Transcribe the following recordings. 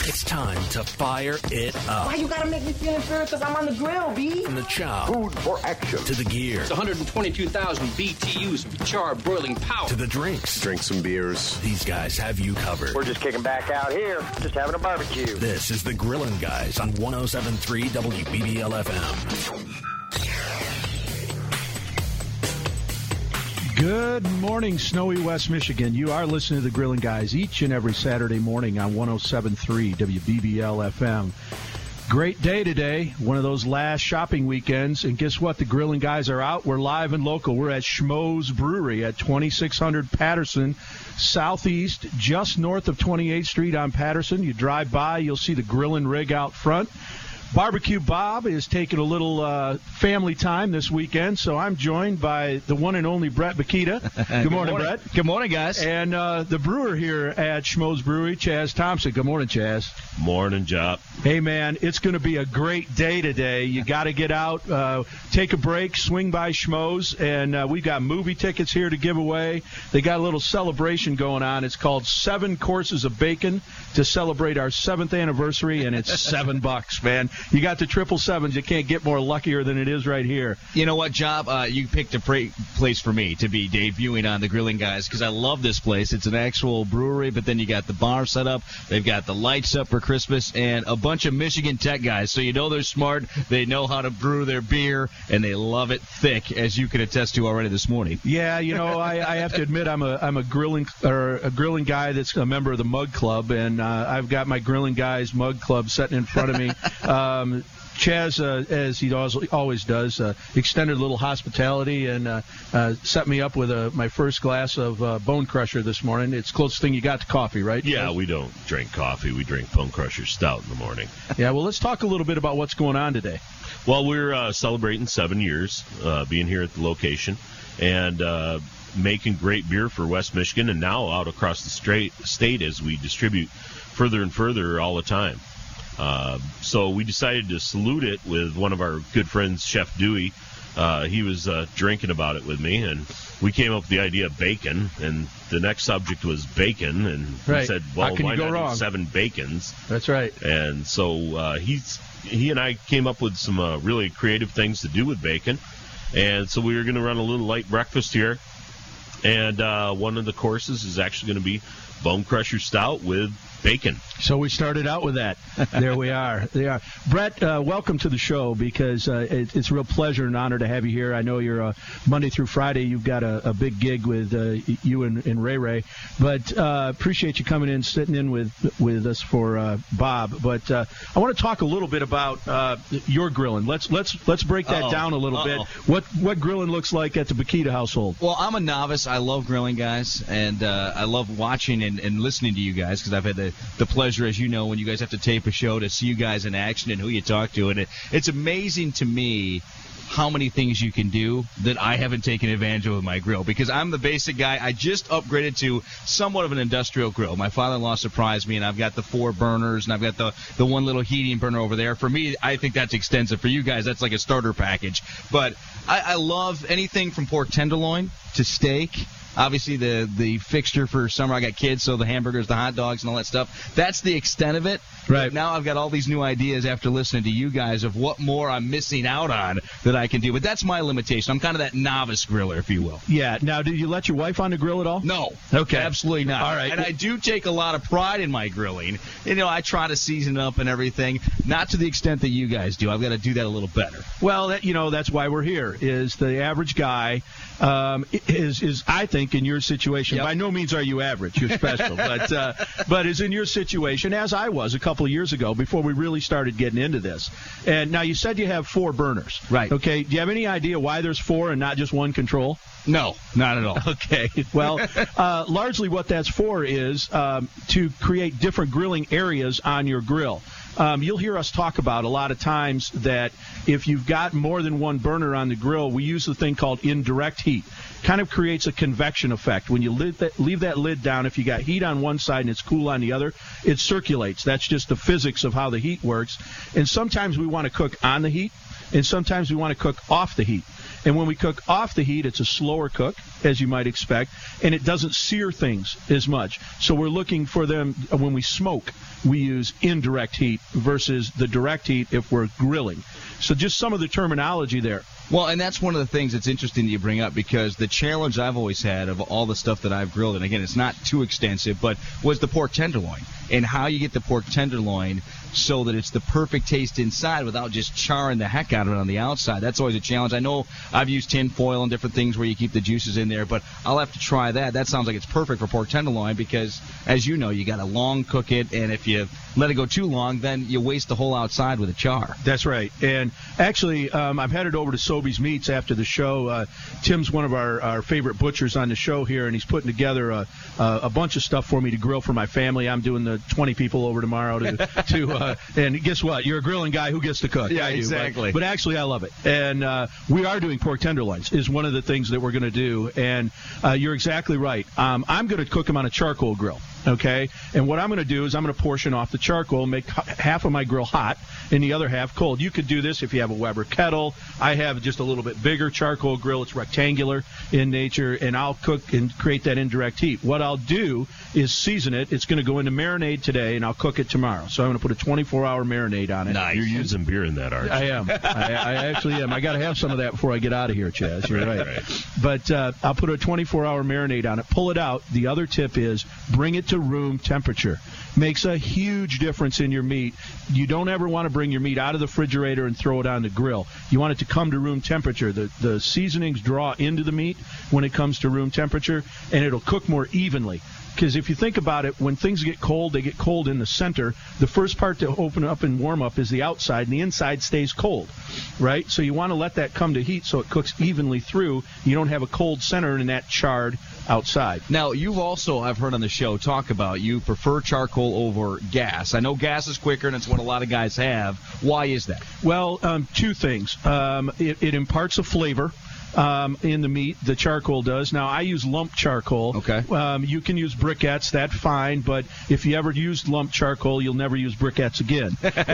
It's time to fire it up. Why you gotta make me feel inferior? Because I'm on the grill, B. From the chow. Food for action. To the gear. It's 122,000 BTUs of charred boiling power. To the drinks. Drink some beers. These guys have you covered. We're just kicking back out here, just having a barbecue. This is the Grillin' Guys on 107.3 WBBL FM. Good morning, snowy West Michigan. You are listening to the Grillin' Guys each and every Saturday morning on 107.3 WBBL FM. Great day today, one of those last shopping weekends, and guess what? The Grillin' Guys are out. We're live and local. We're at Schmoes Brewery at 2600 Patterson, southeast, just north of 28th Street on Patterson. You drive by, you'll see the Grillin' rig out front. Barbecue Bob is taking a little family time this weekend, so I'm joined by the one and only Brett Bakita. Good morning, Brett. Good morning, guys. And the brewer here at Schmoes Brewery, Chaz Thompson. Good morning, Chaz. Morning, Jop. Hey, man, it's going to be a great day today. You got to get out, take a break, swing by Schmoes, and we've got movie tickets here to give away. They got a little celebration going on. It's called 7 Courses of Bacon to celebrate our 7th anniversary, and it's $7, man. You got the 777s. You can't get more luckier than it is right here. You know what, Job? You picked a place for me to be debuting on the Grilling Guys because I love this place. It's an actual brewery, but then you got the bar set up. They've got the lights up for Christmas and a bunch of Michigan Tech guys. So you know they're smart. They know how to brew their beer, and they love it thick, as you can attest to already this morning. Yeah, you know, I have to admit I'm a grilling guy that's a member of the Mug Club, and I've got my Grilling Guys Mug Club sitting in front of me. Chaz, as he always does, extended a little hospitality and set me up with my first glass of Bone Crusher this morning. It's the closest thing you got to coffee, right? Yeah, Chaz? We don't drink coffee. We drink Bone Crusher Stout in the morning. Yeah, well, let's talk a little bit about what's going on today. Well, we're celebrating 7 years being here at the location and making great beer for West Michigan and now out across the state as we distribute further and further all the time. So we decided to salute it with one of our good friends, Chef Dewey. He was drinking about it with me, and we came up with the idea of bacon, and the next subject was bacon, and right. He said, well, why not wrong? 7 bacons? That's right. And so he and I came up with some really creative things to do with bacon, and so we were going to run a little light breakfast here, and one of the courses is actually going to be Bone Crusher Stout with bacon. So we started out with that. There we are. Brett, welcome to the show because it's a real pleasure and honor to have you here. I know you're Monday through Friday. You've got a big gig with you and Ray. But appreciate you coming in, sitting in with us for Bob. But I want to talk a little bit about your grilling. Let's break that down a little bit. What grilling looks like at the Bakita household? Well, I'm a novice. I love grilling, guys, and I love watching and listening to you guys because I've had the pleasure, as you know, when you guys have to tape a show to see you guys in action and who you talk to. And it's amazing to me how many things you can do that I haven't taken advantage of with my grill because I'm the basic guy. I just upgraded to somewhat of an industrial grill. My father-in-law surprised me, and I've got the 4 burners, and I've got the one little heating burner over there. For me, I think that's extensive. For you guys, that's like a starter package. But I love anything from pork tenderloin to steak. Obviously, the fixture for summer, I got kids, so the hamburgers, the hot dogs, and all that stuff. That's the extent of it. Right. But now I've got all these new ideas after listening to you guys of what more I'm missing out on that I can do. But that's my limitation. I'm kind of that novice griller, if you will. Yeah. Now, did you let your wife on the grill at all? No. Okay. Absolutely not. All right. And I do take a lot of pride in my grilling. You know, I try to season up and everything, not to the extent that you guys do. I've got to do that a little better. Well, that's why we're here, is the average guy is I think, in your situation, Yep. By no means are you average. You're special. but is in your situation, as I was a couple of years ago, before we really started getting into this. And now you said you have 4 burners. Right. Okay. Do you have any idea why there's 4 and not just one control? No, not at all. Okay. Well, largely what that's for is to create different grilling areas on your grill. You'll hear us talk about a lot of times that if you've got more than one burner on the grill, we use the thing called indirect heat. Kind of creates a convection effect. When you leave that lid down, if you got heat on one side and it's cool on the other, it circulates. That's just the physics of how the heat works. And sometimes we want to cook on the heat, and sometimes we want to cook off the heat. And when we cook off the heat, it's a slower cook, as you might expect, and it doesn't sear things as much. So we're looking for them, when we smoke, we use indirect heat versus the direct heat if we're grilling. So just some of the terminology there. Well, and that's one of the things that's interesting that you bring up, because the challenge I've always had of all the stuff that I've grilled, and again, it's not too extensive, but was the pork tenderloin, and how you get the pork tenderloin so that it's the perfect taste inside without just charring the heck out of it on the outside. That's always a challenge. I know I've used tin foil and different things where you keep the juices in there, but I'll have to try that. That sounds like it's perfect for pork tenderloin because, as you know, you got to long cook it, and if you let it go too long, then you waste the whole outside with a char. That's right. And actually, I'm headed over to Sobey's Meats after the show. Tim's one of our favorite butchers on the show here, and he's putting together a bunch of stuff for me to grill for my family. I'm doing the 20 people over tomorrow to and guess what? You're a grilling guy. Who gets to cook? Yeah, I do, exactly. But actually, I love it. And we are doing pork tenderloins is one of the things that we're going to do. And you're exactly right. I'm going to cook them on a charcoal grill. Okay, and what I'm going to do is I'm going to portion off the charcoal, make half of my grill hot and the other half cold. You could do this if you have a Weber kettle. I have just a little bit bigger charcoal grill. It's rectangular in nature, and I'll cook and create that indirect heat. What I'll do is season it. It's going to go into marinade today, and I'll cook it tomorrow. So I'm going to put a 24-hour marinade on it. Nice. You're using beer in that, aren't you? I am. I actually am. I got to have some of that before I get out of here, Chaz. You're right. But I'll put a 24-hour marinade on it. Pull it out. The other tip is bring it to room temperature. Makes a huge difference in your meat. You don't ever want to bring your meat out of the refrigerator and throw it on the grill. You want it to come to room temperature. The seasonings draw into the meat when it comes to room temperature, and it'll cook more evenly. Because if you think about it, when things get cold, they get cold in the center. The first part to open up and warm up is the outside, and the inside stays cold, right? So you want to let that come to heat so it cooks evenly through. You don't have a cold center and that charred outside. Now, you've also, I've heard on the show, talk about you prefer charcoal over gas. I know gas is quicker, and it's what a lot of guys have. Why is that? Well, two things. It imparts a flavor. In the meat, the charcoal does. Now, I use lump charcoal. Okay. You can use briquettes, that's fine, but if you ever used lump charcoal, you'll never use briquettes again.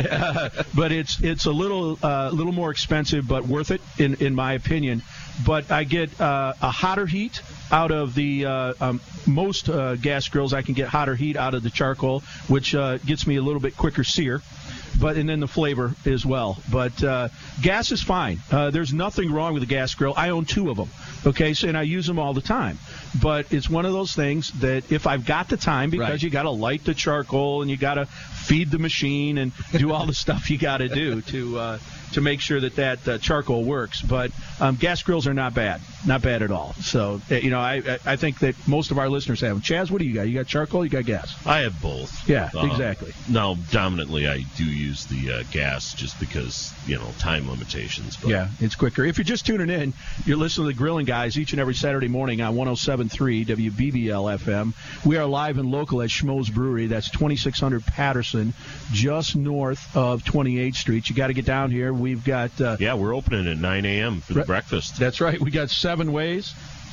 But it's a little more expensive, but worth it, in my opinion. But I get a hotter heat out of the most gas grills. I can get hotter heat out of the charcoal, which gets me a little bit quicker sear. And then the flavor as well. But gas is fine. There's nothing wrong with a gas grill. I own 2 of them, okay, and I use them all the time. But it's one of those things that if I've got the time, because you got to light the charcoal and you got to feed the machine and do all the stuff you got to do to make sure that charcoal works. But gas grills are not bad at all. So, I think that most of our listeners have them. Chaz, what do you got? You got charcoal? You got gas? I have both. Yeah, exactly. Now, dominantly, I do use the gas just because, time limitations. But. Yeah, it's quicker. If you're just tuning in, you're listening to the Grilling Guys each and every Saturday morning on 107.3 WBBL FM. We are live and local at Schmoes Brewery. That's 2600 Patterson, just north of 28th Street. You got to get down here. We've got... we're opening at 9 a.m. for the breakfast. That's right. We got 7 ways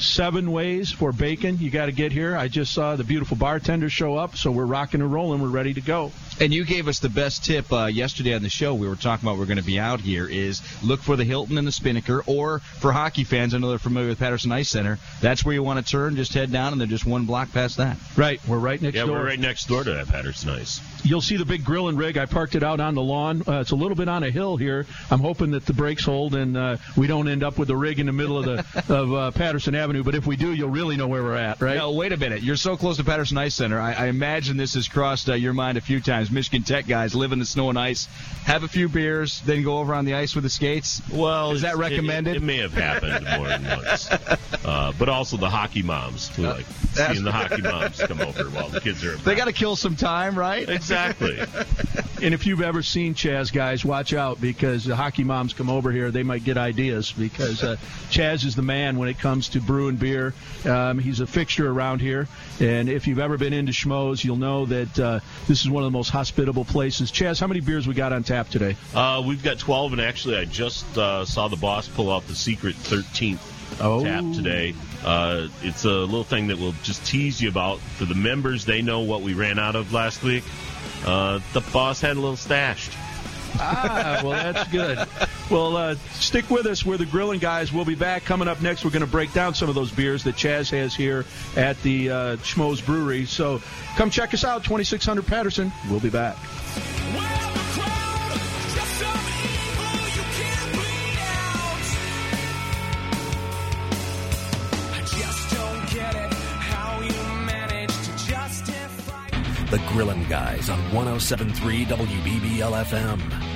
for bacon. You got to get here. I just saw the beautiful bartender show up, so we're rocking and rolling. We're ready to go. And you gave us the best tip yesterday on the show. We were talking about we're going to be out here is look for the Hilton and the Spinnaker, or for hockey fans, I know they're familiar with Patterson Ice Center. That's where you want to turn. Just head down, and they're just 1 block past that. Right. We're right next door. Yeah, we're right next door to that Patterson Ice. You'll see the big grilling rig. I parked it out on the lawn. It's a little bit on a hill here. I'm hoping that the brakes hold and we don't end up with the rig in the middle of Patterson Avenue. But if we do, you'll really know where we're at, right? No, wait a minute. You're so close to Patterson Ice Center. I imagine this has crossed your mind a few times. Michigan Tech guys live in the snow and ice, have a few beers, then go over on the ice with the skates. Well, is that recommended? It may have happened more than once. But also the hockey moms. We like seeing the hockey moms come over while the kids are. They got to kill some time, right? Exactly. And if you've ever seen Chaz, guys, watch out, because the hockey moms come over here, they might get ideas, because Chaz is the man when it comes to brewing beer. He's a fixture around here, and if you've ever been into Schmoes, you'll know that this is one of the most hospitable places. Chaz, how many beers we got on tap today? We've got 12, and actually I just saw the boss pull out the secret 13th tap today. It's a little thing that we'll just tease you about. For the members, they know what we ran out of last week. The boss had a little stashed. Well, that's good. Well, stick with us. We're the Grilling Guys. We'll be back. Coming up next, we're going to break down some of those beers that Chaz has here at the Schmoes Brewery. So come check us out, 2600 Patterson. We'll be back. The Grillin' Guys on 107.3 WBBL FM.